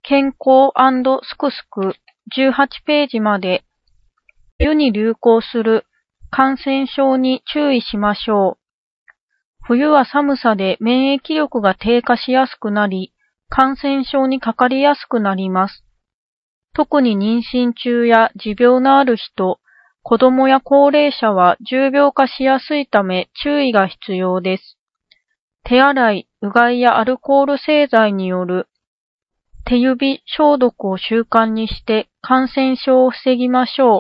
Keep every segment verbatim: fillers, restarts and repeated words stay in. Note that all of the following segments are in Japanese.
健康&すくすくじゅうはちページまで冬に流行する感染症に注意しましょう。冬は寒さで免疫力が低下しやすくなり、感染症にかかりやすくなります。特に妊娠中や持病のある人、子供や高齢者は重病化しやすいため注意が必要です。手洗い、うがいやアルコール製剤による手指消毒を習慣にして感染症を防ぎましょう。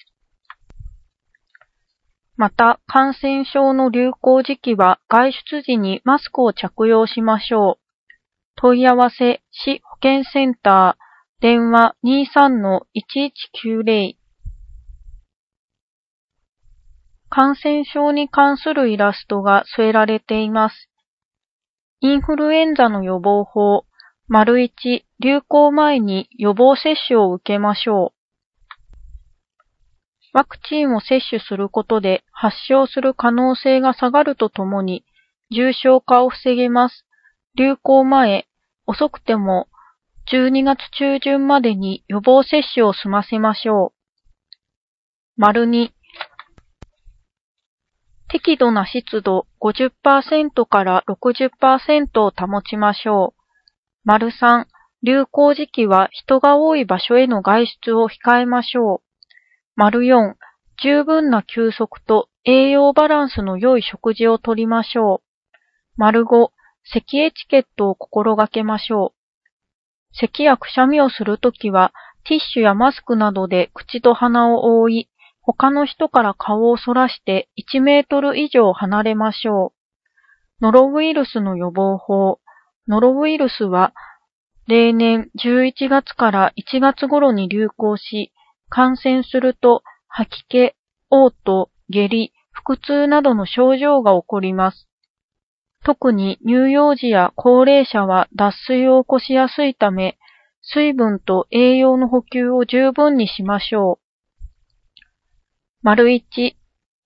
また、感染症の流行時期は外出時にマスクを着用しましょう。問い合わせ、市保健センター、電話 にじゅうさんのいちいちきゅうぜろ。感染症に関するイラストが添えられています。インフルエンザの予防法、いち、流行前に予防接種を受けましょう。ワクチンを接種することで発症する可能性が下がるとともに重症化を防げます。流行前、遅くてもじゅうにがつ中旬までに予防接種を済ませましょう。に、適度な湿度 ごじゅっパーセント から ろくじゅっパーセント を保ちましょう。さん、流行時期は人が多い場所への外出を控えましょう。よん、十分な休息と栄養バランスの良い食事をとりましょう。ご、咳エチケットを心がけましょう。咳やくしゃみをするときは、ティッシュやマスクなどで口と鼻を覆い、他の人から顔をそらしていちメートル以上離れましょう。ノロウイルスの予防法。ノロウイルスは、例年じゅういちがつからいちがつ頃に流行し、感染すると吐き気、嘔吐、下痢、腹痛などの症状が起こります。特に乳幼児や高齢者は脱水を起こしやすいため、水分と栄養の補給を十分にしましょう。いち、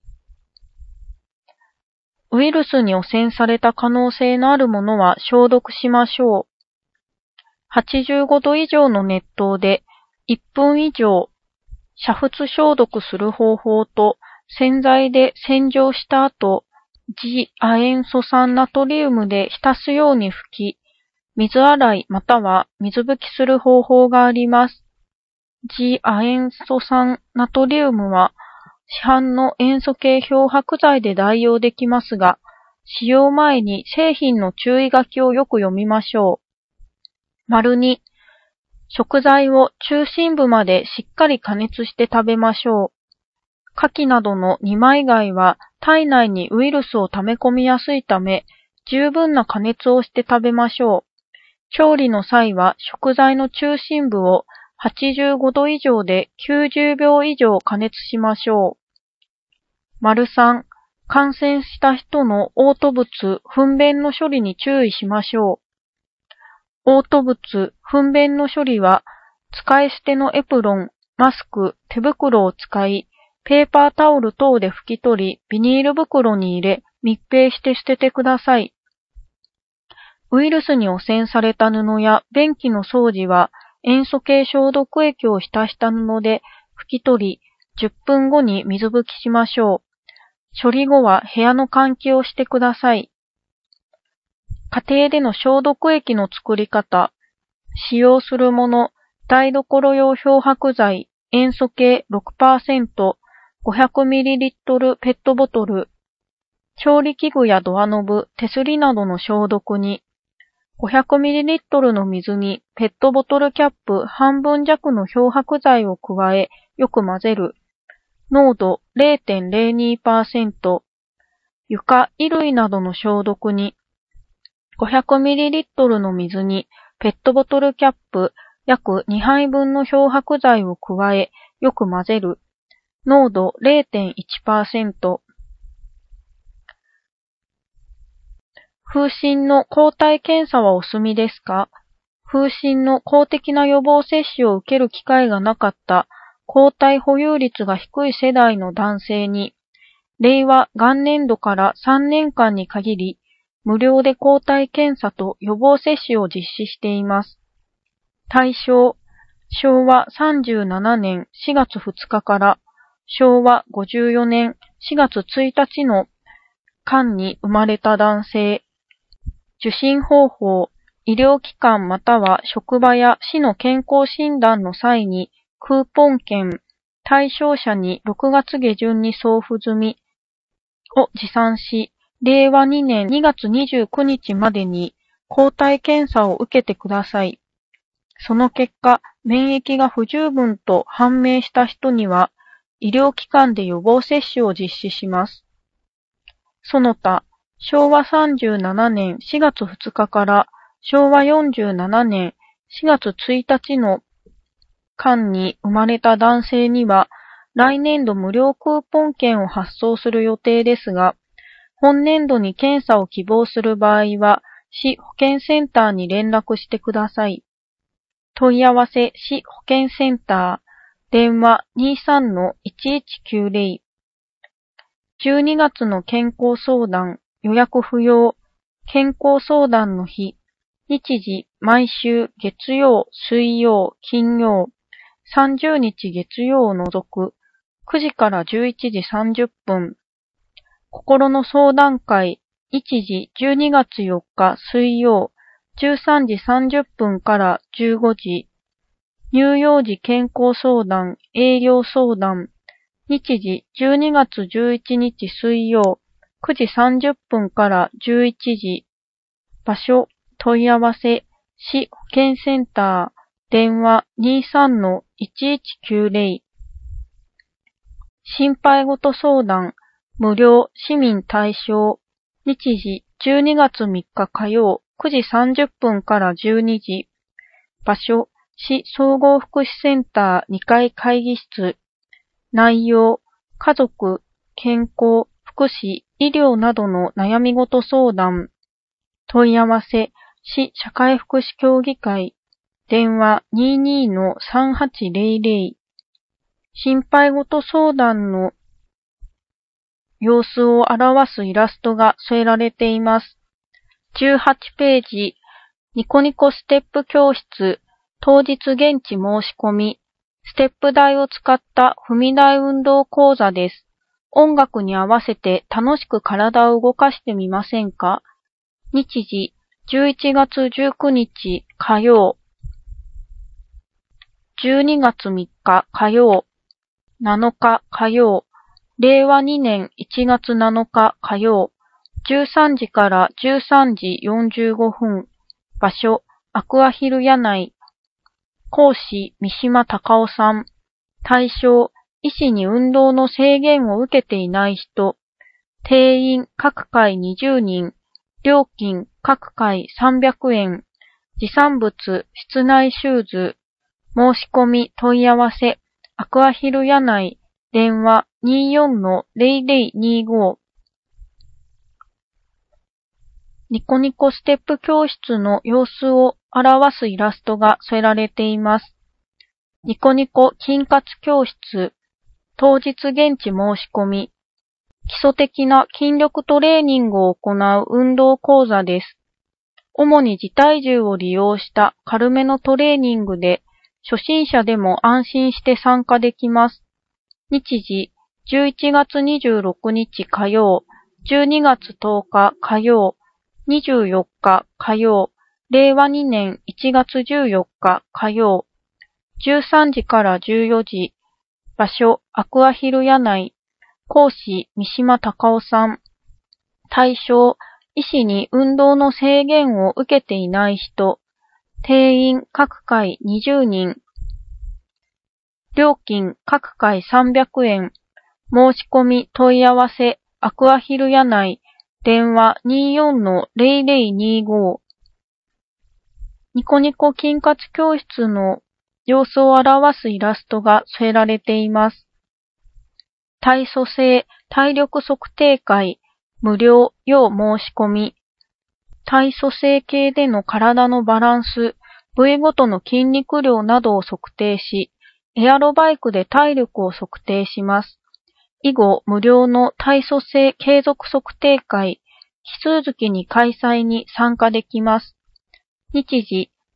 ウイルスに汚染された可能性のあるものは消毒しましょう。はちじゅうごど以上の熱湯でいっぷん以上煮沸消毒する方法と、洗剤で洗浄した後、次亜塩素酸ナトリウムで浸すように拭き、水洗いまたは水拭きする方法があります。次亜塩素酸ナトリウムは、市販の塩素系漂白剤で代用できますが、使用前に製品の注意書きをよく読みましょう。に、食材を中心部までしっかり加熱して食べましょう。牡蠣などの二枚貝は体内にウイルスを溜め込みやすいため、十分な加熱をして食べましょう。調理の際は食材の中心部をはちじゅうごど以上できゅうじゅうびょう以上加熱しましょう。さん、感染した人の嘔吐物、糞便の処理に注意しましょう。嘔吐物、糞便の処理は、使い捨てのエプロン、マスク、手袋を使い、ペーパータオル等で拭き取り、ビニール袋に入れ、密閉して捨ててください。ウイルスに汚染された布や便器の掃除は、塩素系消毒液を浸した布で拭き取り、じゅっぷんごに水拭きしましょう。処理後は部屋の換気をしてください。家庭での消毒液の作り方。使用するもの、台所用漂白剤、塩素系 ろくパーセント、ごひゃくミリリットル ペットボトル。調理器具やドアノブ、手すりなどの消毒に、ごひゃくミリリットルの水にペットボトルキャップ半分弱の漂白剤を加え、よく混ぜる。濃度 れいてんれいにパーセント。床、衣類などの消毒に、ごひゃくミリリットルの水にペットボトルキャップ約にはいぶんの漂白剤を加え、よく混ぜる。濃度 れいてんいちパーセント。風疹の抗体検査はお済みですか？風疹の公的な予防接種を受ける機会がなかった抗体保有率が低い世代の男性に、令和元年度からさんねんかんに限り、無料で抗体検査と予防接種を実施しています。 対象、しょうわさんじゅうななねんしがつふつかからしょうわごじゅうよねんしがつついたちの間に生まれた男性。受診方法、医療機関または職場や市の健康診断の際にクーポン券、対象者にろくがつげじゅんに送付済みを持参し、れいわにねんにがつにじゅうくにちまでに抗体検査を受けてください。その結果、免疫が不十分と判明した人には、医療機関で予防接種を実施します。その他、しょうわさんじゅうななねんしがつふつかからしょうわよんじゅうななねんしがつついたちの間に生まれた男性には、来年度無料クーポン券を発送する予定ですが、本年度に検査を希望する場合は、市保健センターに連絡してください。問い合わせ市保健センター、電話 にじゅうさんのいちいちきゅうぜろ。じゅうにがつの健康相談、予約不要、健康相談の日、日時、毎週月曜、水曜、金曜、さんじゅうにち月曜を除く、くじからじゅういちじさんじゅっぷん。心の相談会、日時じゅうにがつよっか水曜、じゅうさんじさんじゅっぷんからじゅうごじ。乳幼児健康相談、営業相談、日時じゅうにがつじゅういちにち水曜、くじさんじゅっぷんからじゅういちじ。場所、問い合わせ、市保健センター、電話 にじゅうさんのいちいちきゅうぜろ。心配事相談、無料、市民対象、日時じゅうにがつみっか火曜、くじさんじゅっぷんからじゅうにじ。場所、市総合福祉センターにかい会議室。内容、家族、健康、福祉、医療などの悩み事相談。問い合わせ、市社会福祉協議会。電話 にじゅうにのさんはちぜろぜろ。心配事相談の様子を表すイラストが添えられています。じゅうはちページ、ニコニコステップ教室、当日現地申し込み、ステップ台を使った踏み台運動講座です。音楽に合わせて楽しく体を動かしてみませんか？日時、じゅういちがつじゅうくにち火曜、じゅうにがつみっか火曜、なのか火曜、れいわにねんいちがつなのか火曜、じゅうさんじからじゅうさんじよんじゅうごふん、場所、アクアヒル屋内、講師、三島隆夫さん、対象、医師に運動の制限を受けていない人、定員各回にじゅうにん、料金各回さんびゃくえん、持参物、室内シューズ、申し込み問い合わせ、アクアヒル屋内、電話 にじゅうよんのぜろぜろにじゅうご。ニコニコステップ教室の様子を表すイラストが添えられています。ニコニコ筋活教室、当日現地申し込み、基礎的な筋力トレーニングを行う運動講座です。主に自体重を利用した軽めのトレーニングで、初心者でも安心して参加できます。日時、じゅういちがつにじゅうろくにち火曜、じゅうにがつとおか火曜、にじゅうよっか火曜、れいわにねんいちがつじゅうよっか火曜、じゅうさんじからじゅうよじ、場所、アクアヒル屋内、講師、三島隆夫さん、対象、医師に運動の制限を受けていない人、定員各回にじゅうにん、料金各回さんびゃくえん、申し込み問い合わせ、アクアヒル屋内、電話 にじゅうよんのぜろぜろにじゅうご。ニコニコ筋活教室の様子を表すイラストが添えられています。体組成体力測定会、無料要申し込み。体組成計での体のバランス、部位ごとの筋肉量などを測定し、エアロバイクで体力を測定します。以後、無料の体組成継続測定会、奇数月に開催に参加できます。日時、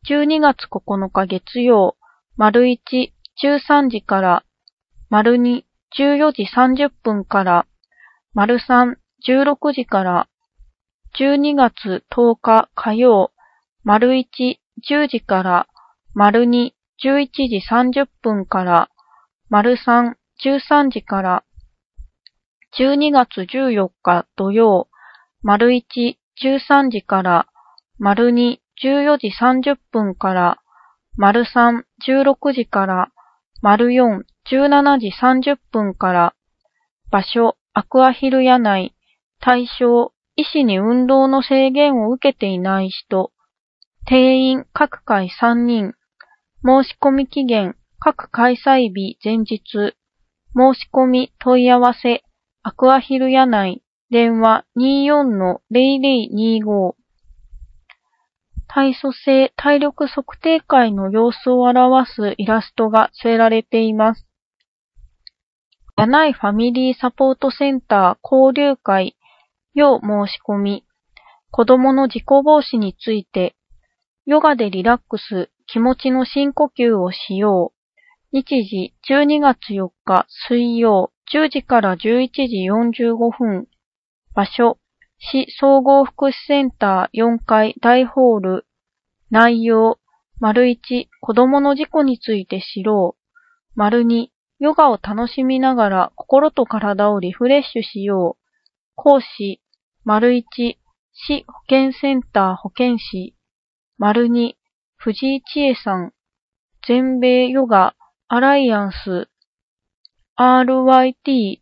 じゅうにがつここのか月曜、丸いち、じゅうさんじから、丸に、じゅうよじさんじゅっぷんから、丸さん、じゅうろくじから、じゅうにがつとおか火曜、丸いち、じゅうじから、丸に、じゅういちじさんじゅっぷんから、丸さん、じゅうさんじから、じゅうにがつじゅうよっか土曜、丸いち、じゅうさんじから、丸に、じゅうよじさんじゅっぷんから、丸さん、じゅうろくじから、丸よん、じゅうしちじさんじゅっぷんから、場所、アクアヒル屋内、対象、医師に運動の制限を受けていない人、定員各回さんにん、申し込み期限各開催日前日、申し込み問い合わせ、アクアヒル屋内、電話 にじゅうよんのゼロゼロにじゅうご。体組成体力測定会の様子を表すイラストが添えられています。柳井ファミリーサポートセンター交流会、要申し込み、子供の事故防止について、ヨガでリラックス、気持ちの深呼吸をしよう。日時じゅうにがつよっか水曜じゅうじからじゅういちじよんじゅうごふん。場所、市総合福祉センターよんかい大ホール。内容、丸いち、子供の事故について知ろう。丸に、ヨガを楽しみながら心と体をリフレッシュしよう。講師、丸いち、市保健センター保健師。丸に、藤井千恵さん。全米ヨガアライアンス アールワイティー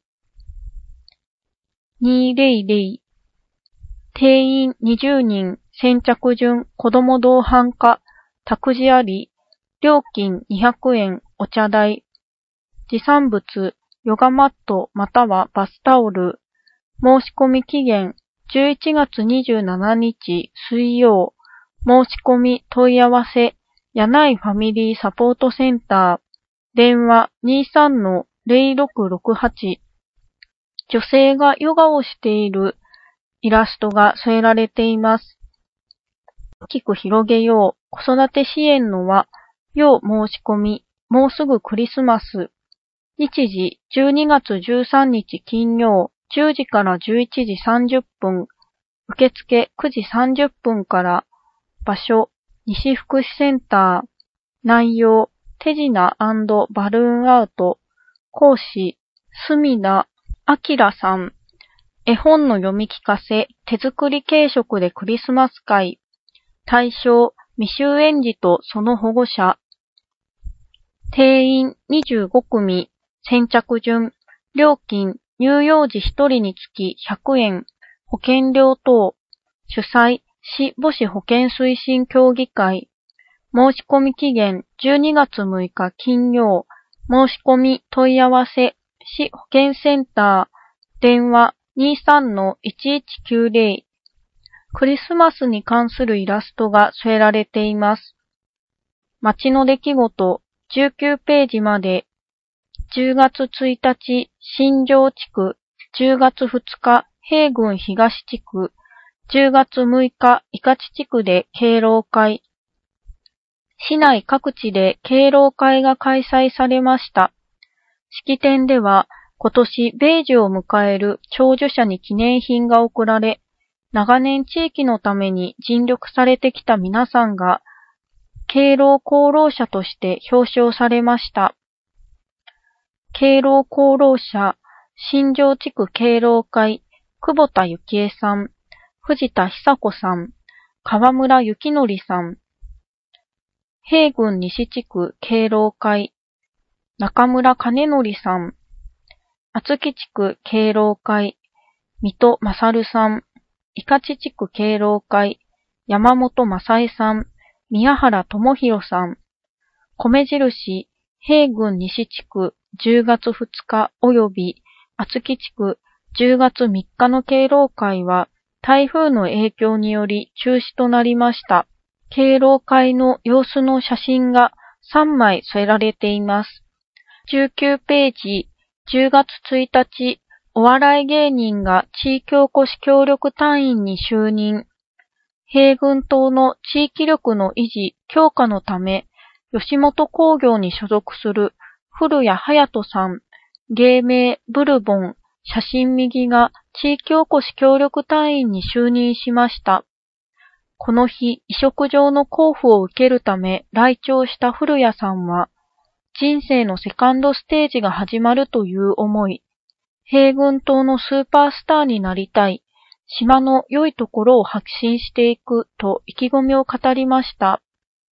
にせん。定員にじゅうにん、先着順、子供同伴化、託児あり、料金にひゃくえん、お茶代。持参物、ヨガマットまたはバスタオル。申し込み期限、じゅういちがつにじゅうしちにち水曜。申し込み問い合わせ、柳井ファミリーサポートセンター。電話 にじゅうさんのゼロろくろくはち。女性がヨガをしているイラストが添えられています。大きく広げよう。子育て支援の輪。要申し込み。もうすぐクリスマス。日時じゅうにがつじゅうさんにち金曜じゅうじからじゅういちじさんじゅっぷん。受付くじさんじゅっぷんから。場所、西福祉センター。内容、手品&バルーンアート。講師、隅田明さん。絵本の読み聞かせ、手作り軽食でクリスマス会。対象、未就園児とその保護者。定員にじゅうごくみ。先着順。料金、乳幼児ひとりにつきひゃくえん。保険料等。主催、市母子保健推進協議会。申し込み期限じゅうにがつむいか金曜。申し込み問い合わせ、市保健センター。電話 にじゅうさんのいちいちきゅうゼロ。クリスマスに関するイラストが添えられています。街の出来事、じゅうきゅうページまで。じゅうがつついたち、新庄地区。じゅうがつふつか、平郡東地区。じゅうがつむいか、伊勝地区で敬老会。市内各地で敬老会が開催されました。式典では、今年米寿を迎える長寿者に記念品が贈られ、長年地域のために尽力されてきた皆さんが、敬老功労者として表彰されました。敬老功労者、新庄地区敬老会、久保田幸恵さん、藤田久子さん、川村幸則さん。平郡西地区敬老会、中村兼則さん。厚木地区敬老会、水戸勝さん。伊勝地区敬老会、山本正恵さん。宮原智弘さん。米印、平郡西地区じゅうがつふつか及び厚木地区じゅうがつみっかの敬老会は台風の影響により中止となりました。敬老会の様子の写真がさんまい添えられています。じゅうきゅうページ、じゅうがつついたち、お笑い芸人が地域おこし協力隊員に就任。 平郡島の地域力の維持、強化のため、吉本興業に所属する古谷隼人さん、芸名ブルボン、写真右が地域おこし協力隊員に就任しました。この日、移植場の交付を受けるため来庁した古谷さんは、人生のセカンドステージが始まるという思い、平郡島のスーパースターになりたい、島の良いところを発信していくと意気込みを語りました。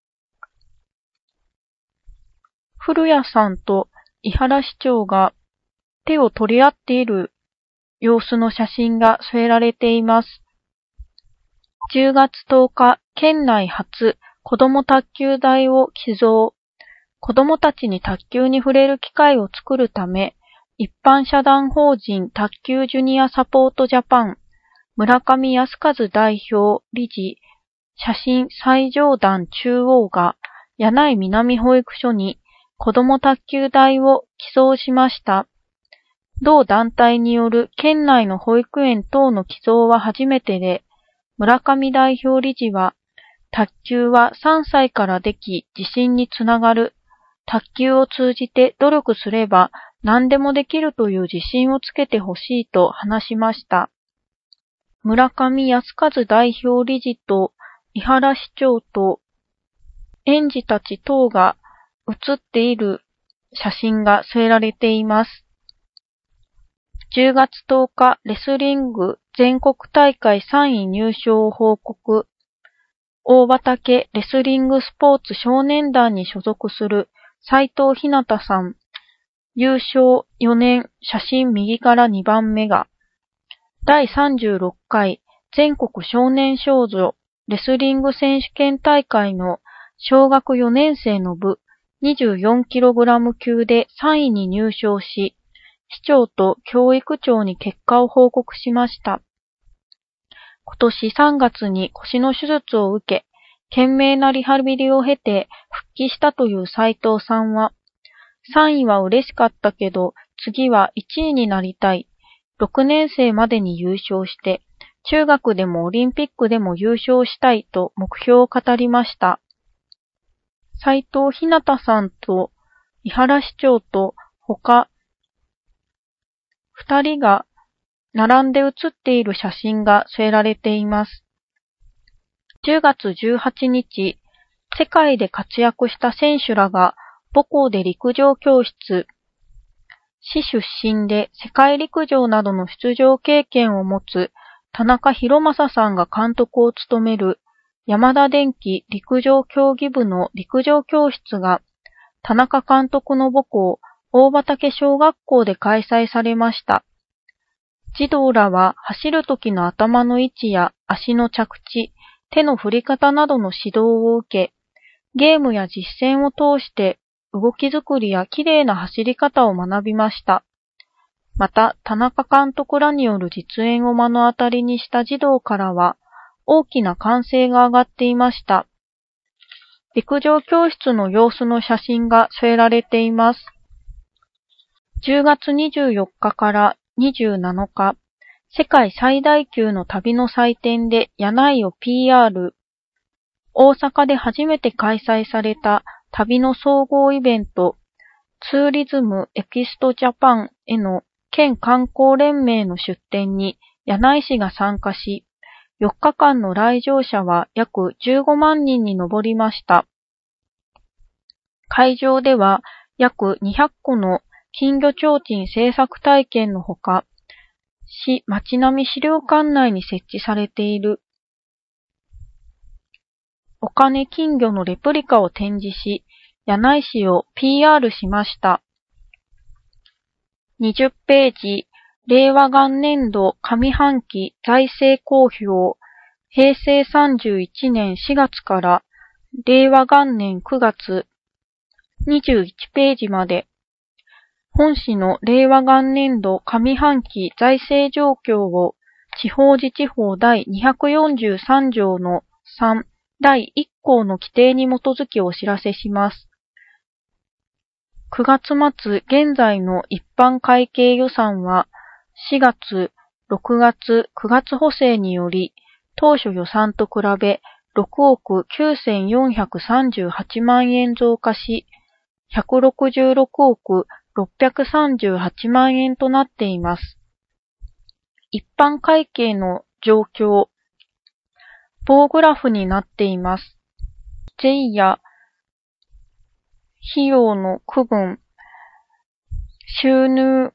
古谷さんと伊原市長が手を取り合っている様子の写真が添えられています。じゅうがつとおか、県内初子ども卓球台を寄贈。子どもたちに卓球に触れる機会を作るため、一般社団法人卓球ジュニアサポートジャパン、村上康和代表理事、写真最上段中央が柳井南保育所に子ども卓球台を寄贈しました。同団体による県内の保育園等の寄贈は初めてで、村上代表理事は、卓球はさんさいからでき自信につながる。卓球を通じて努力すれば何でもできるという自信をつけてほしいと話しました。村上康和代表理事と伊原市長と園児たち等が写っている写真が添えられています。じゅうがつとおか、レスリング全国大会さんい入賞を報告。大畑レスリングスポーツ少年団に所属する斉藤ひなたさん。優勝よねん、写真右からにばんめが。だいさんじゅうろっかい全国少年少女レスリング選手権大会の小学よねんせいの部 にじゅうよんキログラム 級でさんいに入賞し、市長と教育長に結果を報告しました。今年さんがつに腰の手術を受け、懸命なリハビリを経て復帰したという斉藤さんは、さんいは嬉しかったけど、次はいちいになりたい。ろくねんせいまでに優勝して、中学でもオリンピックでも優勝したいと目標を語りました。斉藤ひなたさんと伊原市長と他二人が並んで写っている写真が添えられています。じゅうがつじゅうはちにち、世界で活躍した選手らが母校で陸上教室。市出身で世界陸上などの出場経験を持つ田中博正さんが監督を務める山田電機陸上競技部の陸上教室が田中監督の母校大畑小学校で開催されました。児童らは走る時の頭の位置や足の着地、手の振り方などの指導を受け、ゲームや実践を通して動き作りや綺麗な走り方を学びました。また、田中監督らによる実演を目の当たりにした児童からは、大きな歓声が上がっていました。陸上教室の様子の写真が添えられています。じゅうがつにじゅうよっかからにじゅうなのか、世界最大級の旅の祭典で柳井を ピーアール。大阪で初めて開催された旅の総合イベント、ツーリズムエキストジャパンへの県観光連盟の出展に柳井市が参加し、よっかかんの来場者は約じゅうごまんにんに上りました。会場では約にひゃっこの金魚提灯制作体験のほか、市町並資料館内に設置されているお金金魚のレプリカを展示し、柳井市を ピーアール しました。にじゅっページ、令和元年度上半期財政公表、平成さんじゅういちねんしがつから令和元年くがつ、にじゅういちページまで、本市の令和元年度上半期財政状況を地方自治法第にひゃくよんじゅうさんじょうのさんだいいっこうの規定に基づきお知らせします。くがつ末現在の一般会計予算はしがつ、ろくがつ、くがつ補正により当初予算と比べろくおくきゅうせんよんひゃくさんじゅうはちまんえん増加し、ひゃくろくじゅうろくおくろっぴゃくさんじゅうはちまんえんとなっています。一般会計の状況、棒グラフになっています。税や費用の区分、収入、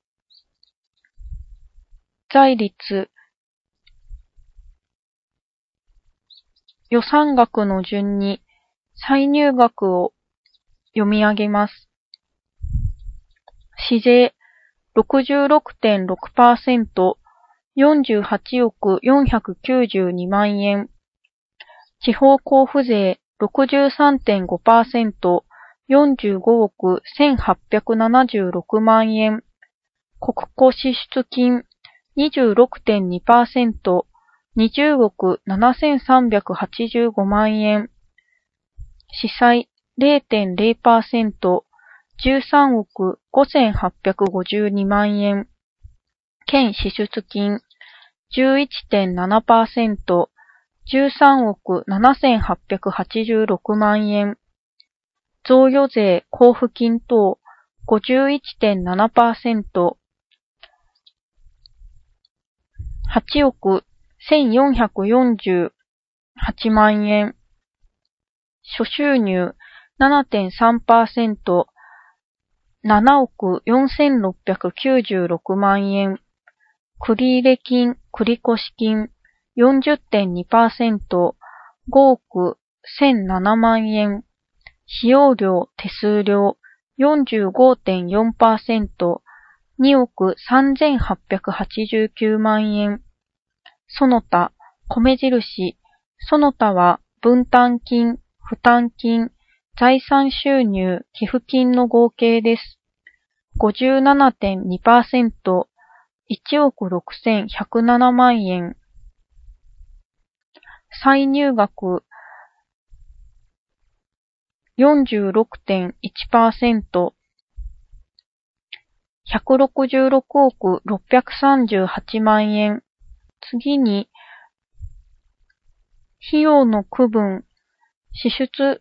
財率、予算額の順に歳入額を読み上げます。市税 ろくじゅうろくてんろくパーセント、よんじゅうはちおくよんひゃくきゅうじゅうにまんえん。地方交付税 ろくじゅうさんてんごパーセント、よんじゅうごおくせんはっぴゃくななじゅうろくまんえん。国庫支出金 にじゅうろくてんにパーセント、にじゅうおくななせんさんびゃくはちじゅうごまんえん。司債 れいてんれいパーセント、じゅうさんおくごせんはっぴゃくごじゅうにまんえん。県支出金 じゅういちてんななパーセント、じゅうさんおくななせんはっぴゃくはちじゅうろくまんえん。贈与税交付金等 ごじゅういちてんななパーセント、はちおくせんよんひゃくよんじゅうはちまんえん。諸収入 ななてんさんパーセント、ななおくよんせんろっぴゃくきゅうじゅうろくまんえん。繰入金、繰越金 よんじゅってんにパーセント、ごおくせんななまんえん。使用料、手数料 よんじゅうごてんよんパーセント、におくさんぜんはっぴゃくはちじゅうきゅうまんえん。その他、米印、その他は分担金、負担金、財産収入、寄付金の合計です。ごじゅうななてんにパーセント、いちおくろくせんひゃくななまんえん。歳入額 よんじゅうろくてんいちパーセント、ひゃくろくじゅうろくおくろっぴゃくさんじゅうはちまんえん。次に、費用の区分、支出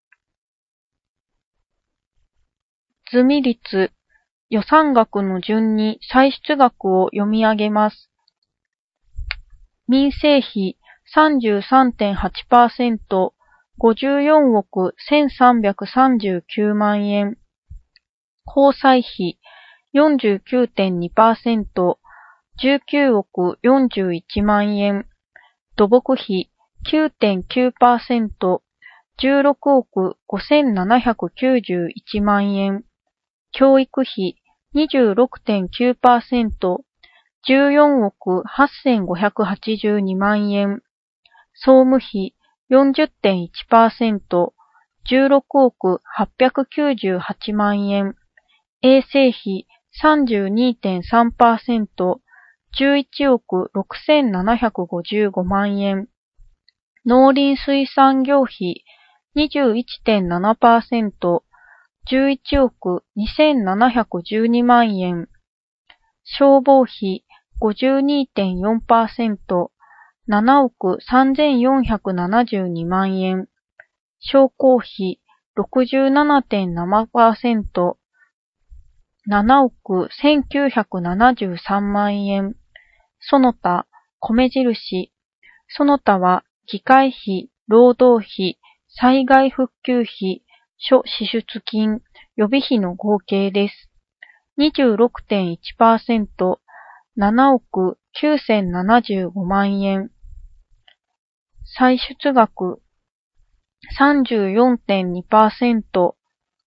済み率、予算額の順に歳出額を読み上げます。民生費 さんじゅうさんてんはちパーセント、ごじゅうよんおくせんさんびゃくさんじゅうきゅうまんえん。交際費 よんじゅうきゅうてんにパーセント、じゅうきゅうおくよんじゅういちまんえん。土木費 きゅうてんきゅうパーセント、じゅうろくおくごせんななひゃくきゅうじゅういちまんえん。教育費 にじゅうろくてんきゅうパーセント、じゅうよんおくはっせんごひゃくはちじゅうにまんえん。総務費 よんじゅってんいちパーセント、じゅうろくおくはっぴゃくきゅうじゅうはちまんえん。衛生費 さんじゅうにてんさんパーセント、じゅういちおくろくせんななひゃくごじゅうごまんえん。農林水産業費 にじゅういちてんななパーセント、じゅういちおくにせんななひゃくじゅうにまんえん。消防費 ごじゅうにてんよんパーセント、ななおくさんぜんよんひゃくななじゅうにまんえん。商工費 ろくじゅうななてんななパーセント、ななおくせんきゅうひゃくななじゅうさんまんえん。その他、米印。その他は、議会費、労働費、災害復旧費、諸支出金、予備費の合計です。にじゅうろくてんいちパーセント、ななおくきゅうせんななじゅうごまんえん。歳出額 さんじゅうよんてんにパーセント、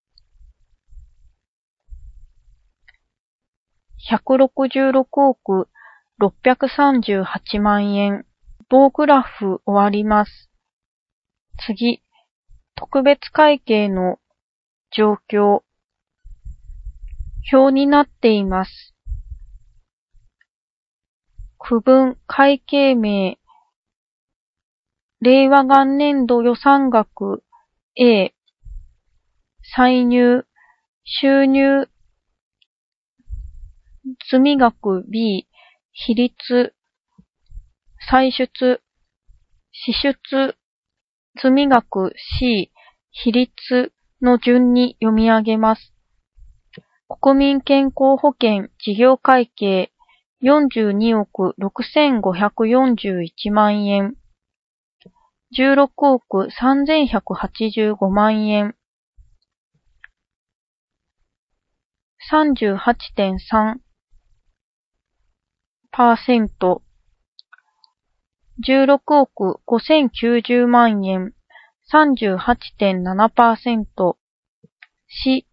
ひゃくろくじゅうろくおくろっぴゃくさんじゅうはちまんえん。棒グラフ終わります。次、特別会計の状況。表になっています。区分会計名。令和元年度予算額 A。歳入、収入、積額 B。比率、歳出、 支出、積額 C、比率の順に読み上げます。国民健康保険事業会計よんじゅうにおくろくせんごひゃくよんじゅういちまん円、じゅうろくおくさんぜんひゃくはちじゅうごまん円、さんじゅうはちてんさんパーセント、じゅうろくおくごせんきゅうじゅうまん円、さんじゅうはちてんななパーセント、し、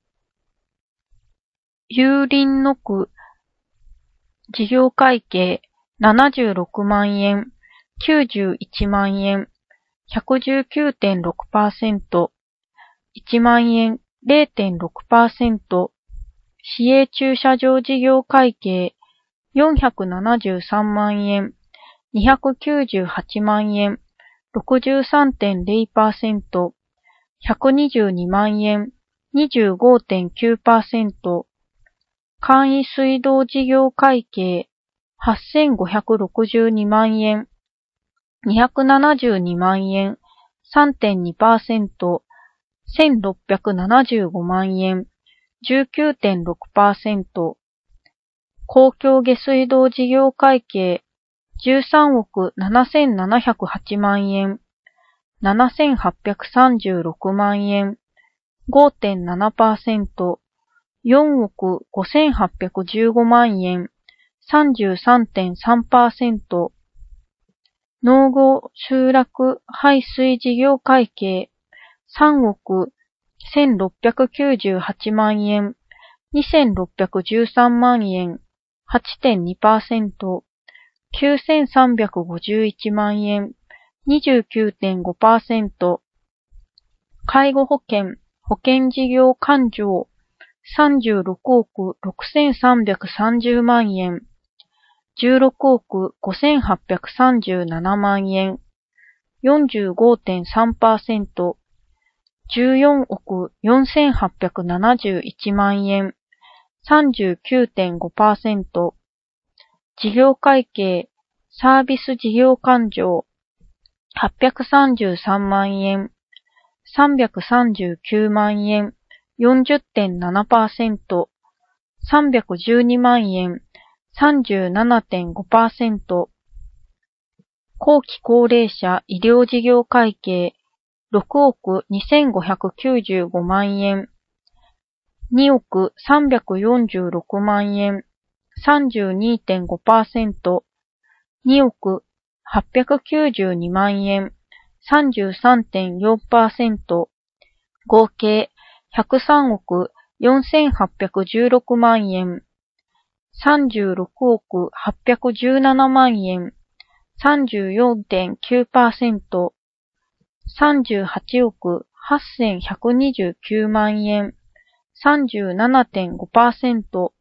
有林の区事業会計ななじゅうろくまん円、きゅうじゅういちまん円、ひゃくじゅうきゅうてんろくパーセント、いちまん円 れいてんろくパーセント、市営駐車場事業会計よんひゃくななじゅうさんまん円、にひゃくきゅうじゅうはちまん円、ろくじゅうさんてんぜろパーセント、ひゃくにじゅうにまん円、にじゅうごてんきゅうパーセント、簡易水道事業会計はっせんごひゃくろくじゅうにまん円、にひゃくななじゅうにまん円、さんてんにパーセント、せんろっぴゃくななじゅうごまん円、じゅうきゅうてんろくパーセント、公共下水道事業会計じゅうさんおくななせんななひゃくはちまん円、ななせんはっぴゃくさんじゅうろくまん円、ごてんななパーセント、よんおくごせんはっぴゃくじゅうごまん円、さんじゅうさんてんさんパーセント、農業集落排水事業会計さんおくせんろっぴゃくきゅうじゅうはちまん円、にせんろっぴゃくじゅうさんまん円、はちてんにパーセント、きゅうせんさんびゃくごじゅういちまん円、にじゅうきゅうてんごパーセント、介護保険、保険事業勘定、さんじゅうろくおくろくせんさんびゃくさんじゅうまん円、じゅうろくおくごせんはっぴゃくさんじゅうななまん円、よんじゅうごてんさんパーセント、じゅうよんおくよんせんはっぴゃくななじゅういちまん円、さんじゅうきゅうてんごパーセント、事業会計、サービス事業勘定、はっぴゃくさんじゅうさんまん円、さんびゃくさんじゅうきゅうまん円、よんじゅってんななパーセント、さんびゃくじゅうにまん円、さんじゅうななてんごパーセント、後期高齢者医療事業会計ろくおくにせんごひゃくきゅうじゅうごまん円、におくさんびゃくよんじゅうろくまん円、さんじゅうにてんごパーセント、におくはっぴゃくきゅうじゅうにまん円、さんじゅうさんてんよんパーセント、合計ひゃくさんおくよんせんはっぴゃくじゅうろくまん円、さんじゅうろくおくはっぴゃくじゅうななまん円、さんじゅうよんてんきゅうパーセント、さんじゅうはちおくはっせんひゃくにじゅうきゅうまん円、さんじゅうななてんごパーセント。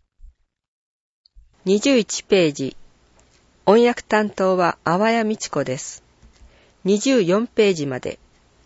にじゅういちページ。音訳担当は阿波谷道子です。にじゅうよんページまで。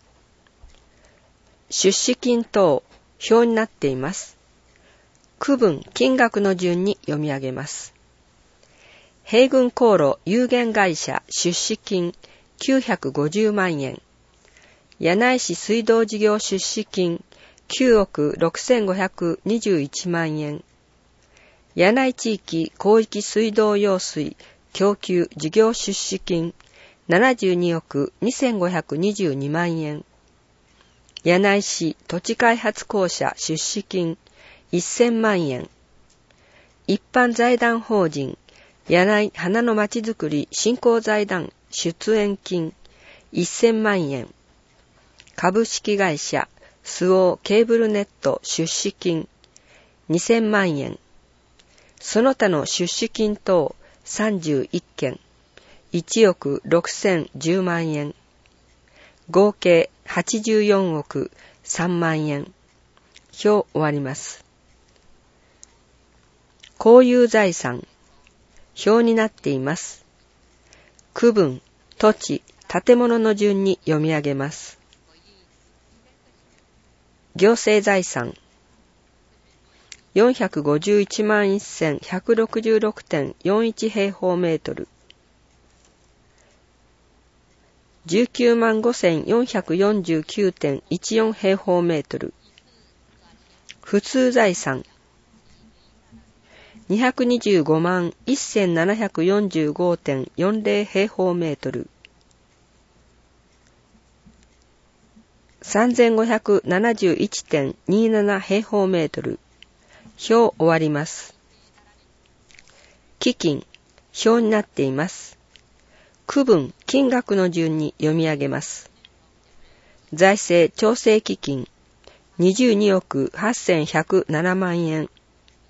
出資金等、表になっています。区分、金額の順に読み上げます。平郡航路有限会社出資金きゅうひゃくごじゅうまん円。柳井市水道事業出資金きゅうおくろくせんごひゃくにじゅういちまん円。柳井地域広域水道用水供給事業出資金ななじゅうにおくにせんごひゃくにじゅうにまん円。柳井市土地開発公社出資金せんまん円。一般財団法人柳井花のまちづくり振興財団出演金せんまん円。株式会社スオーケーブルネット出資金にせんまん円。その他の出資金等さんじゅういっけんいちおくろくせんじゅうまん円。合計はちじゅうよんおくさんまん円。表終わります。公有財産表になっています。区分、土地、建物の順に読み上げます。行政財産よんひゃくごじゅういちまんせんひゃくろくじゅうろくてんよんいち平方メートル。 じゅうきゅうまんごせんよんひゃくよんじゅうきゅうてんいちよん 平方メートル。普通財産にひゃくにじゅうごまんせんななひゃくよんじゅうごてんよんじゅう 平方メートル。さんぜんごひゃくななじゅういちてんにじゅうなな 平方メートル。表終わります。基金、表になっています。区分、金額の順に読み上げます。財政調整基金、にじゅうにおくはっせんひゃくななまんえん。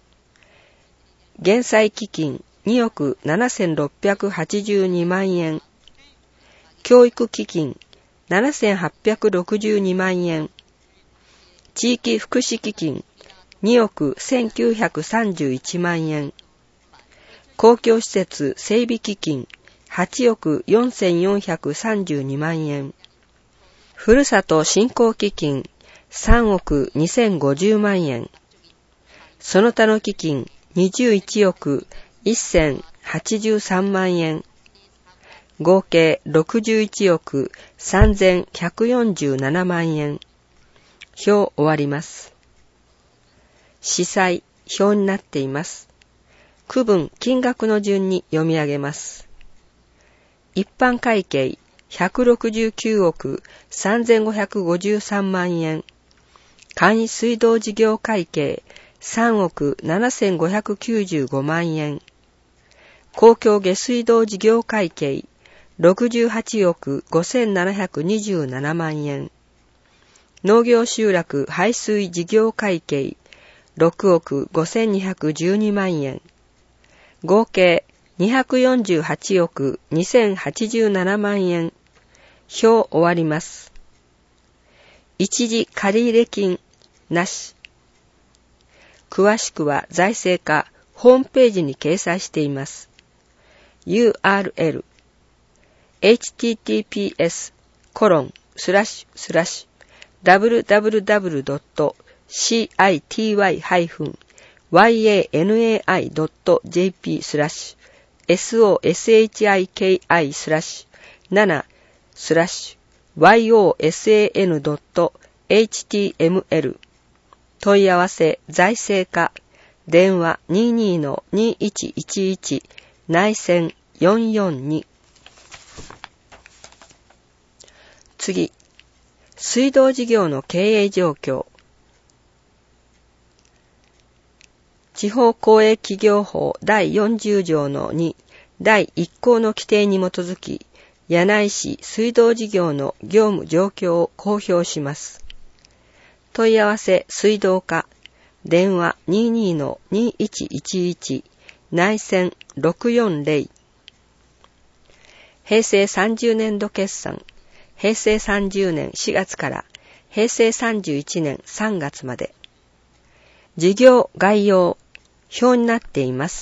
減債基金、におくななせんろっぴゃくはちじゅうにまんえん。教育基金、ななせんはっぴゃくろくじゅうにまんえん。地域福祉基金、におくせんきゅうひゃくさんじゅういちまんえん。公共施設整備基金、はちおくよんせんよんひゃくさんじゅうにまんえん。ふるさと振興基金、さんおくにせんごじゅうまんえん。その他の基金、にじゅういちおくせんはちじゅうさんまんえん。合計ろくじゅういちおくさんぜんひゃくよんじゅうななまんえん。表終わります。司祭、表になっています。区分、金額の順に読み上げます。一般会計、ひゃくろくじゅうきゅうおくさんぜんごひゃくごじゅうさんまんえん。簡易水道事業会計、さんおくななせんごひゃくきゅうじゅうごまんえん。公共下水道事業会計、ろくじゅうはちおくごせんななひゃくにじゅうななまんえん。農業集落排水事業会計、ろくおくごせんにひゃくじゅうにまんえん。合計にひゃくよんじゅうはちおくにせんはちじゅうななまんえん。表終わります。一時借入金、なし。詳しくは財政課ホームページに掲載しています。ユーアールエル エイチティーティーピーエス コロン スラッシュスラッシュ ダブリューダブリューダブリュー ドット シーアイティーワイ ハイフン ワイエーエヌエーアイ ドット ジェーピー スラッシュ ソシスラッシュななスラッシュ ワイオーエスエーエヌ ドット エイチティーエムエル 問い合わせ財政課電話 にじゅうにのにいちいちいち 内線よんよんに。次、水道事業の経営状況。地方公営企業法だいよんじゅうじょうのにだいいっこうの規定に基づき、柳井市水道事業の業務状況を公表します。問い合わせ水道課電話 にじゅうにのにいちいちいち 内線ろくよんゼロ。平成さんじゅうねんど決算、平成さんじゅうねんしがつから平成さんじゅういちねんさんがつまで。事業概要、表になっています。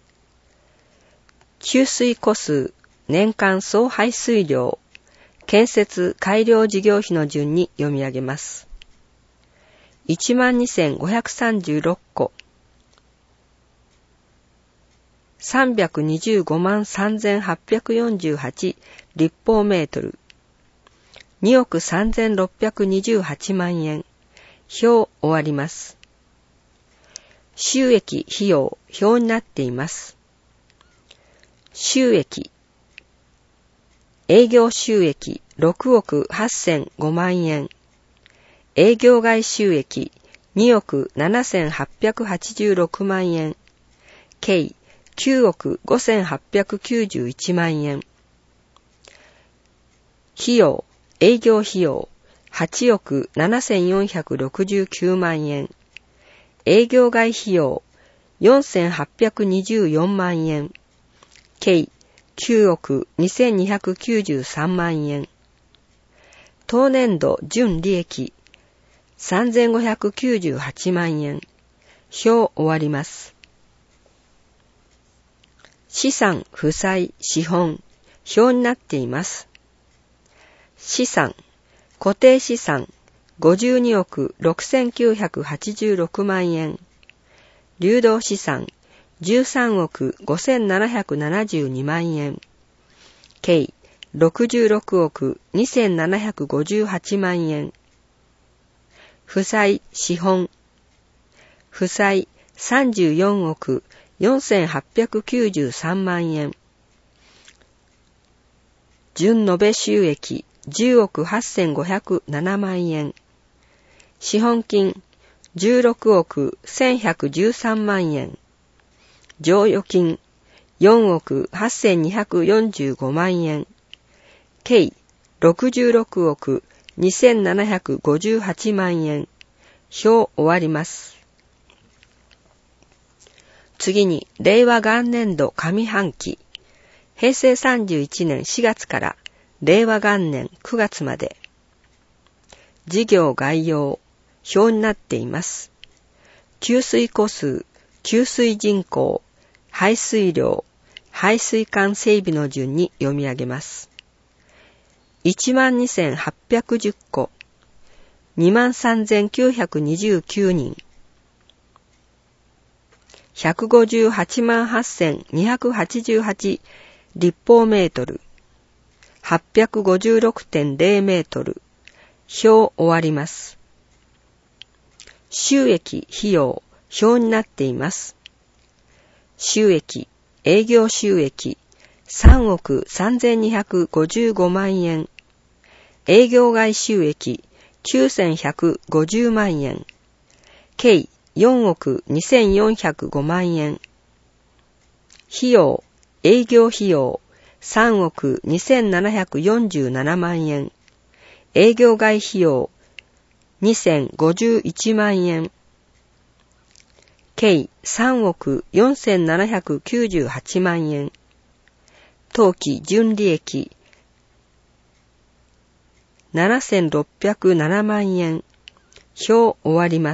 給水戸数、年間総排水量、建設改良事業費の順に読み上げます。いちまんにせんごひゃくさんじゅうろっこ、さんびゃくにじゅうごまんさんぜんはっぴゃくよんじゅうはち立方メートル、におくさんぜんろっぴゃくにじゅうはちまんえん。表終わります。収益費用表になっています。収益、営業収益ろくおくはっせんごまんえん、営業外収益におくななせんはっぴゃくはちじゅうろくまんえん、計きゅうおくごせんはっぴゃくきゅうじゅういちまんえん。費用、営業費用はちおくななせんよんひゃくろくじゅうきゅうまんえん、営業外費用よんせんはっぴゃくにじゅうよんまんえん、計きゅうおくにせんにひゃくきゅうじゅうさんまんえん。当年度純利益さんぜんごひゃくきゅうじゅうはちまんえん。表終わります。資産、負債、資本、表になっています。資産、固定資産ごじゅうにおくろくせんきゅうひゃくはちじゅうろくまんえん。流動資産じゅうさんおくごせんななひゃくななじゅうにまんえん。計ろくじゅうろくおくにせんななひゃくごじゅうはちまんえん。負債、資本。負債、さんじゅうよんおくよんせんはっぴゃくきゅうじゅうさんまんえん。純延べ収益、じゅうおくはっせんごひゃくななまんえん。資本金、じゅうろくおくせんひゃくじゅうさんまんえん。剰余金、よんおくはっせんにひゃくよんじゅうごまんえん。計、ろくじゅうろくおくにせんななひゃくごじゅうはちまんえん。表終わります。次に、令和元年度上半期。平成さんじゅういちねんしがつから令和元年くがつまで。事業概要、表になっています。給水戸数、給水人口、排水量、排水管整備の順に読み上げます。いちまんにせんはっぴゃくじゅっこ、にまんさんぜんきゅうひゃくにじゅうきゅうにん、ひゃくごじゅうはちまんはっせんにひゃくはちじゅうはち立方メートル、はっぴゃくごじゅうろくてんゼロメートル、表終わります。収益、費用、表になっています。収益、営業収益、さんおくさんぜんにひゃくごじゅうごまんえん。営業外収益、きゅうせんひゃくごじゅうまんえん。計よんおくにせんよんひゃくごまんえん。費用、営業費用、さんおくにせんななひゃくよんじゅうななまんえん。営業外費用、にせんごじゅういちまんえん。計さんおくよんせんななひゃくきゅうじゅうはちまんえん。当期純利益、ななせんろっぴゃくななまんえん。表終わります。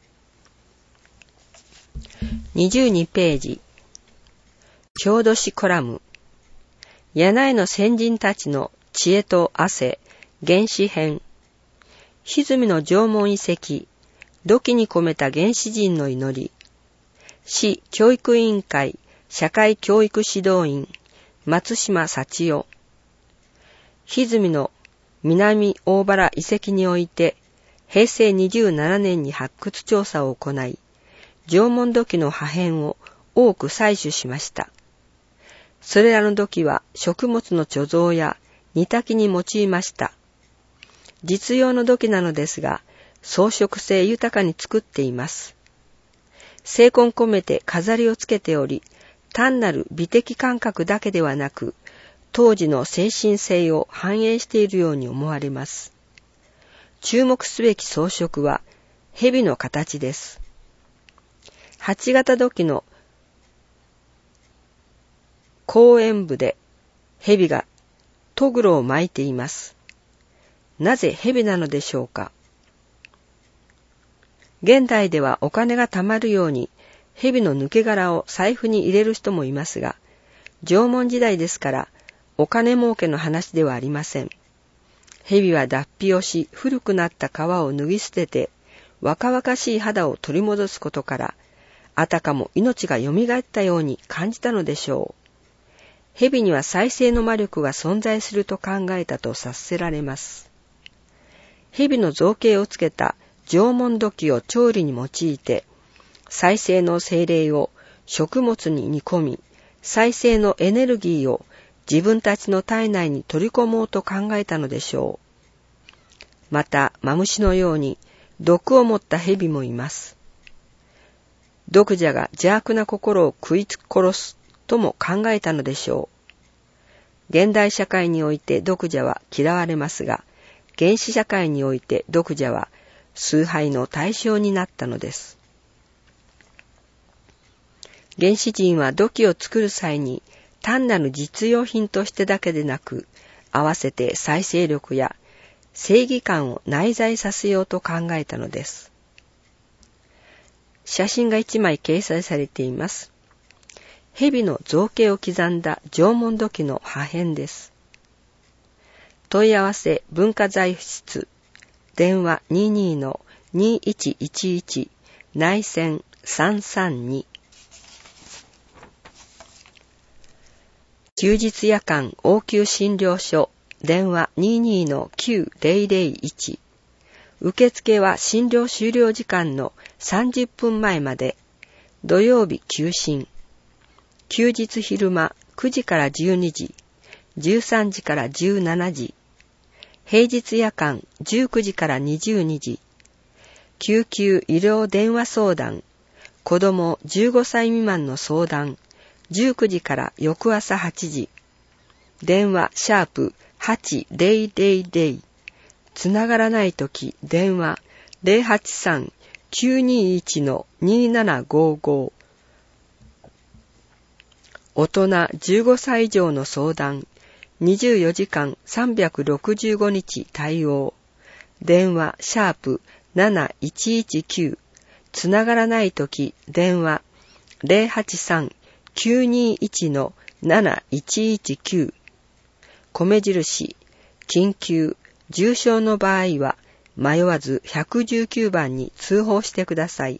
にじゅうにページ。郷土史コラム。柳井の先人たちの知恵と汗、原始編。歪みの縄文遺跡、土器に込めた原始人の祈り。市教育委員会、社会教育指導員、松島幸代。歪みの南大原遺跡において、へいせいにじゅうななねんに発掘調査を行い、縄文土器の破片を多く採取しました。それらの土器は食物の貯蔵や煮炊きに用いました。実用の土器なのですが、装飾性豊かに作っています。精魂込めて飾りをつけており、単なる美的感覚だけではなく、当時の精神性を反映しているように思われます。注目すべき装飾は、蛇の形です。八型土器の後円部で蛇がとぐろを巻いています。なぜ蛇なのでしょうか。現代ではお金が貯まるように蛇の抜け殻を財布に入れる人もいますが、縄文時代ですからお金儲けの話ではありません。蛇は脱皮をし、古くなった皮を脱ぎ捨てて若々しい肌を取り戻すことから、あたかも命が蘇ったように感じたのでしょう。蛇には再生の魔力が存在すると考えたと察せられます。蛇の造形をつけた縄文土器を調理に用いて、再生の精霊を食物に煮込み、再生のエネルギーを自分たちの体内に取り込もうと考えたのでしょう。また、マムシのように毒を持った蛇もいます。毒蛇が邪悪な心を食い殺すとも考えたのでしょう。現代社会において毒蛇は嫌われますが、原始社会において毒蛇は崇拝の対象になったのです。原始人は土器を作る際に単なる実用品としてだけでなく、合わせて再生力や正義感を内在させようと考えたのです。写真が一枚掲載されています。蛇の造形を刻んだ縄文土器の破片です。問い合わせ文化財室、電話 にじゅうに の にいちいちいち 内線さんさんに休日夜間応急診療所電話 にじゅうにのきゅうぜろぜろいち。受付は診療終了時間のさんじゅっぷんまえまで。土曜日休診。休日昼間くじからじゅうにじ、じゅうさんじからじゅうしちじ。平日夜間じゅうくじからにじゅうにじ。救急医療電話相談。子供じゅうごさい未満の相談。じゅうくじから翌朝はちじ。電話シャープはちぜろぜろぜろ。つながらないとき電話 ゼロはちさんきゅうにいちのにななごご。大人じゅうごさい以上の相談。にじゅうよじかんさんびゃくろくじゅうごにち対応。電話シャープなないちいちきゅう。つながらないとき電話 ゼロはちさんきゅうにいちのなないちいちきゅう。米印緊急重症の場合は迷わずいちいちきゅうばんに通報してください。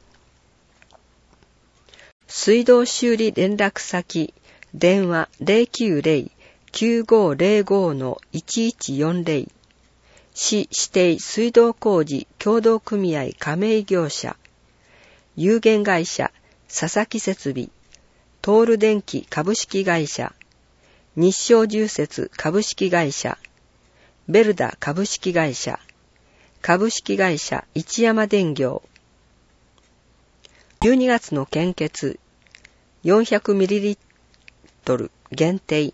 水道修理連絡先電話 ゼロきゅうゼロきゅうごゼロごのいちいちよんゼロ。市指定水道工事協同組合加盟業者。有限会社佐々木設備。トール電機株式会社。日照重設株式会社。ベルダ株式会社。株式会社一山電業。じゅうにがつの献血 よんひゃくミリリットル 限定。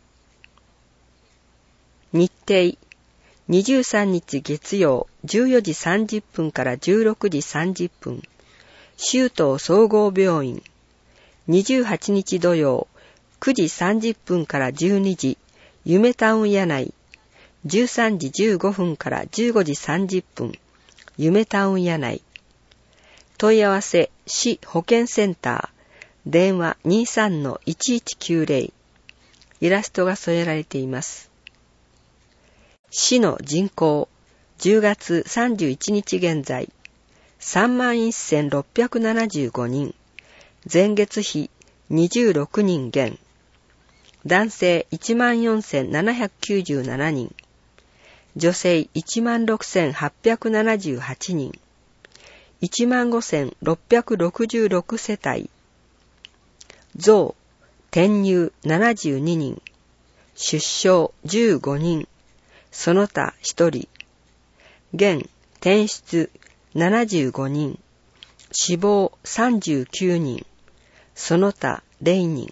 日程にじゅうさんにち月曜じゅうよじさんじゅっぷんからじゅうろくじさんじゅっぷん。州東総合病院。にじゅうはちにち土曜くじさんじゅっぷんからじゅうにじ。夢タウン柳井。じゅうさんじじゅうごふんからじゅうごじさんじゅっぷん。夢タウン柳井。問い合わせ市保健センター。電話 にじゅうさんのいちいちきゅうゼロ。イラストが添えられています。市の人口じゅうがつさんじゅういちにち現在さんまんせんろっぴゃくななじゅうごにん。前月比にじゅうろくにん減。男性いちまんよんせんななひゃくきゅうじゅうななにん。女性いちまんろくせんはっぴゃくななじゅうはちにん。いちまんごせんろっぴゃくろくじゅうろく世帯。増、転入ななじゅうににん。出生じゅうごにん。その他ひとり。減、転出ななじゅうごにん。死亡さんじゅうきゅうにん。その他ゼロにん。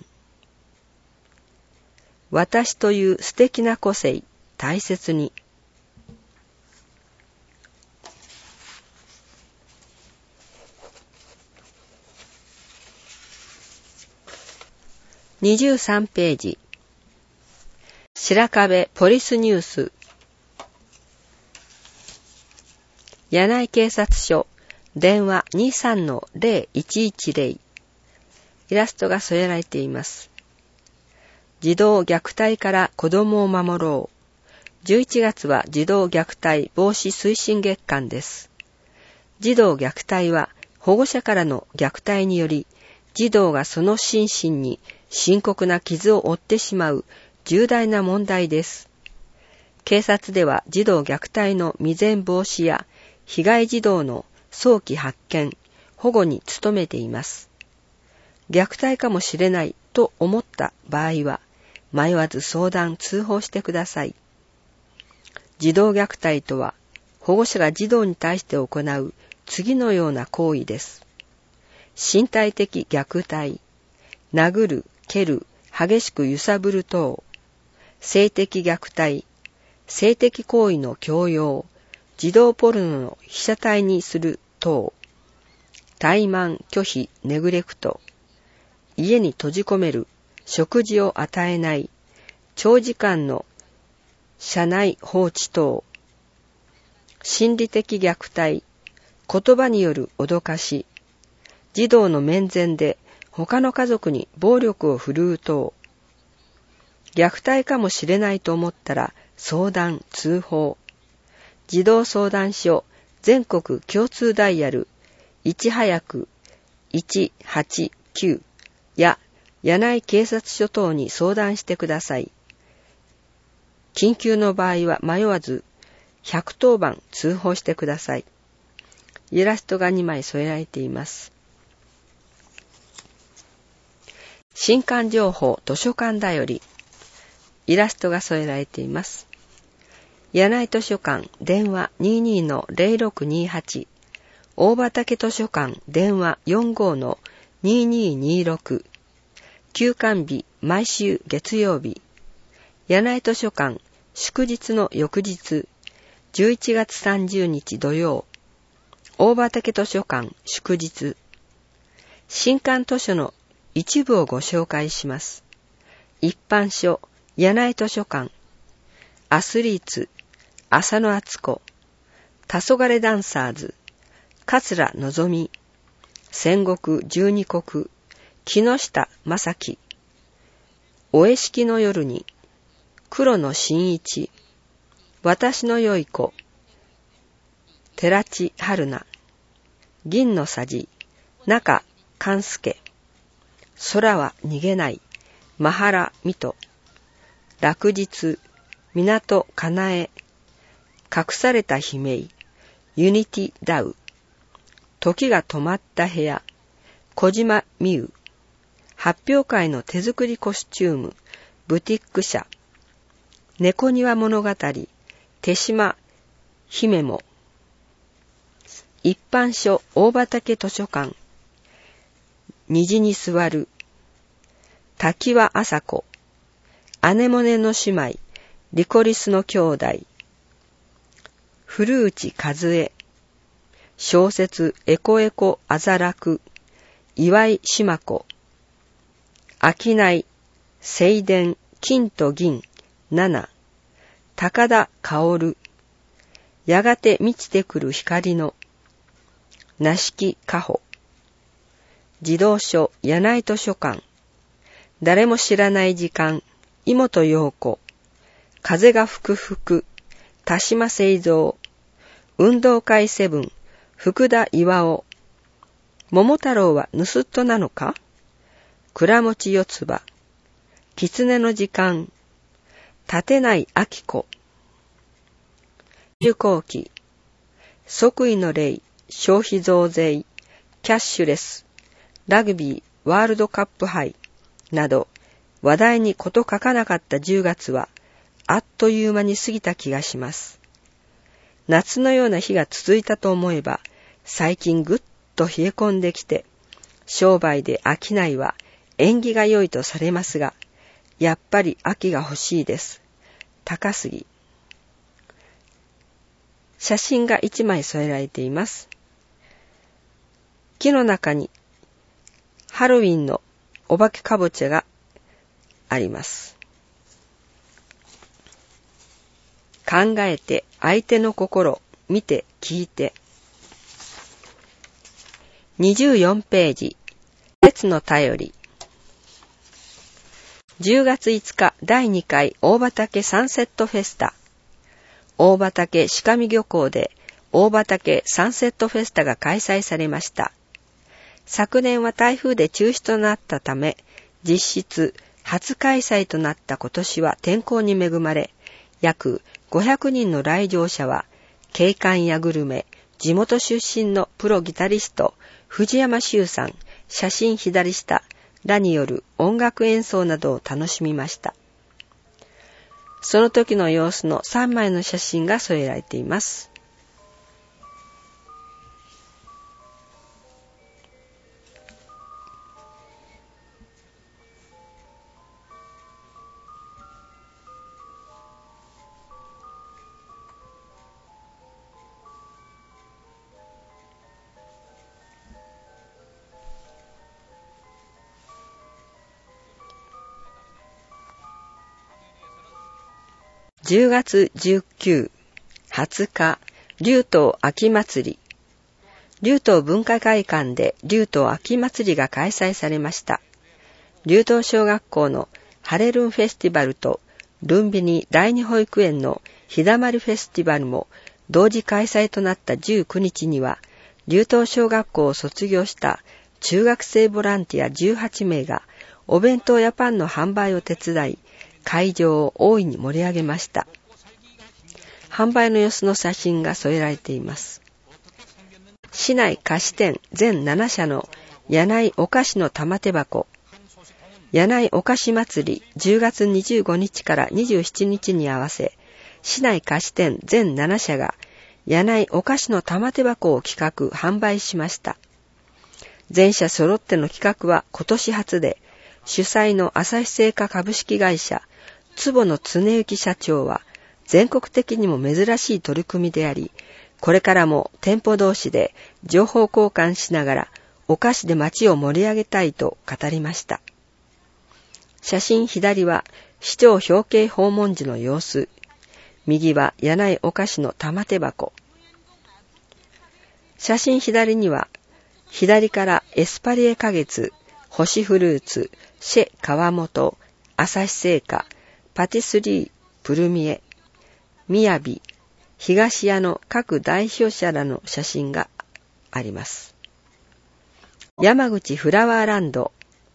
私という素敵な個性、大切に。にじゅうさんページ。白壁ポリスニュース。柳井警察署。電話 にじゅうさんのゼロいちいちゼロ。イラストが添えられています。児童虐待から子供を守ろう。じゅういちがつは児童虐待防止推進月間です。児童虐待は保護者からの虐待により、児童がその心身に深刻な傷を負ってしまう重大な問題です。警察では児童虐待の未然防止や被害児童の早期発見、保護に努めています。虐待かもしれないと思った場合は、迷わず相談・通報してください。児童虐待とは、保護者が児童に対して行う次のような行為です。身体的虐待、殴る、蹴る、激しく揺さぶる等、性的虐待、性的行為の強要、児童ポルノの被写体にする等、怠慢、拒否、ネグレクト、家に閉じ込める、食事を与えない、長時間の車内放置等、心理的虐待、言葉による脅かし、児童の面前で他の家族に暴力を振るう等、虐待かもしれないと思ったら相談・通報、児童相談所全国共通ダイヤルいち早くいちはちきゅうや柳井警察署等に相談してください。緊急の場合は迷わずひゃくとおばん通報してください。イラストがにまい添えられています。新刊情報図書館だより、イラストが添えられています。柳井図書館電話 にじゅうにのゼロろくにはち、大畑図書館電話 よんじゅうごのにじゅうににじゅうろく、休館日毎週月曜日、柳井図書館祝日の翌日、じゅういちがつさんじゅうにち土曜、大畑図書館祝日。新刊図書の一部をご紹介します。一般書、柳井図書館、アスリーツ、浅野敦子、黄昏ダンサーズ、桂のぞみ、戦国十二国、木下正樹、お絵式の夜に、黒野真一、私の良い子、寺地春菜、銀のさじ、中勘介、空は逃げない、マハラミト、落日、港かなえ、隠された悲鳴、ユニティダウ、時が止まった部屋、小島美優、発表会の手作りコスチューム、ブティック社、猫庭物語、手島姫も、一般書大畑図書館、虹に座る、滝輪麻子、アネモネの姉妹、リコリスの兄弟、古内和恵、小説エコエコあざらく、岩井島子、商い、正殿、金と銀、七、高田薫、やがて満ちてくる光の、なしきかほ、児童書柳井図書館、誰も知らない時間、妹陽子、風が吹く吹く、田島清三、運動会セブン、福田巌、桃太郎は盗人なのか、倉持四つ葉、狐の時間、立内明子、受講期、即位の礼、消費増税、キャッシュレス、ラグビーワールドカップ杯など話題に事欠かなかったじゅうがつはあっという間に過ぎた気がします。夏のような日が続いたと思えば最近ぐっと冷え込んできて、商売で商いは縁起が良いとされますが、やっぱり秋が欲しいです。高杉。写真が一枚添えられています。木の中にハロウィンのお化けかぼちゃがあります。考えて相手の心、見て聞いて。にじゅうよんページ、季節の便り。じゅうがついつかだいにかい大畑サンセットフェスタ。大畑鹿見漁港で大畑サンセットフェスタが開催されました。昨年は台風で中止となったため、実質初開催となった今年は天候に恵まれ、約ごひゃくにんの来場者は、景観やグルメ、地元出身のプロギタリスト、藤山修さん、写真左下らによる音楽演奏などを楽しみました。その時の様子のさんまいの写真が添えられています。じゅうがつじゅうくにち、はつか、竜頭秋祭り。竜頭文化会館で竜頭秋祭りが開催されました。竜頭小学校のハレルンフェスティバルとルンビニ第二保育園のひだまりフェスティバルも同時開催となったじゅうくにちには、竜頭小学校を卒業した中学生ボランティアじゅうはちめいがお弁当やパンの販売を手伝い、会場を大いに盛り上げました。販売の様子の写真が添えられています。市内菓子店全ななしゃの柳井お菓子の玉手箱、柳井お菓子祭りじゅうがつにじゅうごにちからにじゅうしちにちに合わせ、市内菓子店全ななしゃが柳井お菓子の玉手箱を企画・販売しました。全社揃っての企画は今年初で、主催の朝日製菓株式会社坪野恒之社長は、全国的にも珍しい取り組みであり、これからも店舗同士で情報交換しながらお菓子で街を盛り上げたいと語りました。写真左は市長表敬訪問時の様子、右は柳井お菓子の玉手箱。写真左には、左からエスパリエ花月、星フルーツ、シェ川本、朝日製菓、パティスリー、プルミエ、みやび、東屋の各代表者らの写真があります。山口フラワーランド、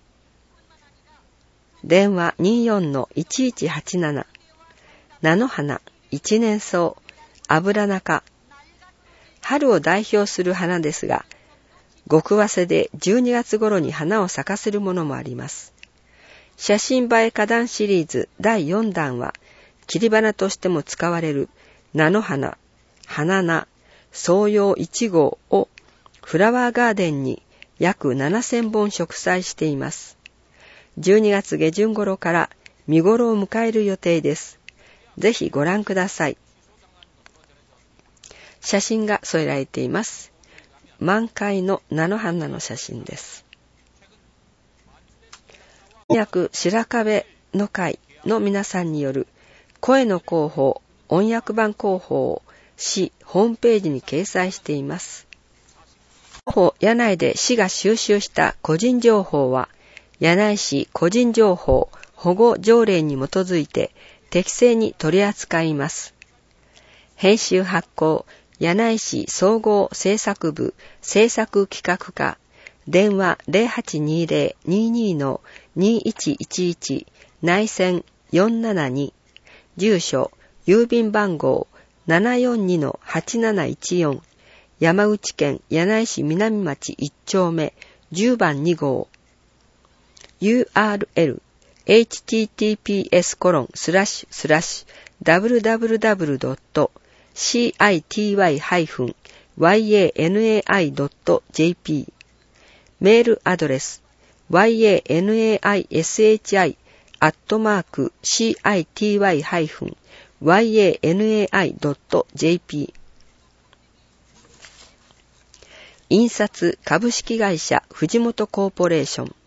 電話 にじゅうよんのいちいちはちなな、菜の花、一年草、油中。春を代表する花ですが、極早生でじゅうにがつ頃に花を咲かせるものもあります。写真映え花壇シリーズだいよんだんは、切り花としても使われる菜の花、花菜、草葉いちごうをフラワーガーデンに約ななせんぼん植栽しています。じゅうにがつげじゅん頃から見頃を迎える予定です。ぜひご覧ください。写真が添えられています。満開の菜の花の写真です。翻訳白壁の会の皆さんによる声の広報、音訳版広報を市ホームページに掲載しています。広報柳井で市が収集した個人情報は、柳井市個人情報保護条例に基づいて適正に取り扱います。編集発行、柳井市総合制作部制作企画課、電話 ゼロはちにゼロ にじゅうに の にいちいちいち 内線よんななに、住所、郵便番号 ななよんにのはちなないちよん、山口県柳井市南町いち丁目じゅうばんに号、ユーアールエル エイチティーティーピーエスコロンスラッシュスラッシュダブリュダブリュダブリュドットシーアイティーワイハイフンワイエーエヌエーアイドットジェーピー、 メールアドレス ワイエーエヌエーアイエスエイチアイ アットマーク シーアイティーワイハイフンワイエーエヌエーアイドットジェーピー、 印刷株式会社藤本コーポレーション。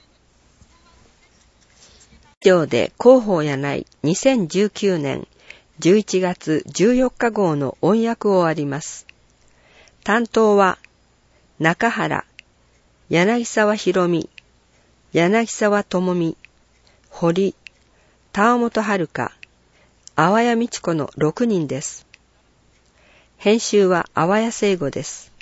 以上で広報柳井にせんじゅうきゅうねんじゅういちがつじゅうよっか号の音訳を終わります。担当は中原、柳沢博美、柳沢智美、堀、田尾本遥、淡谷美智子のろくにんです。編集は淡谷聖吾です。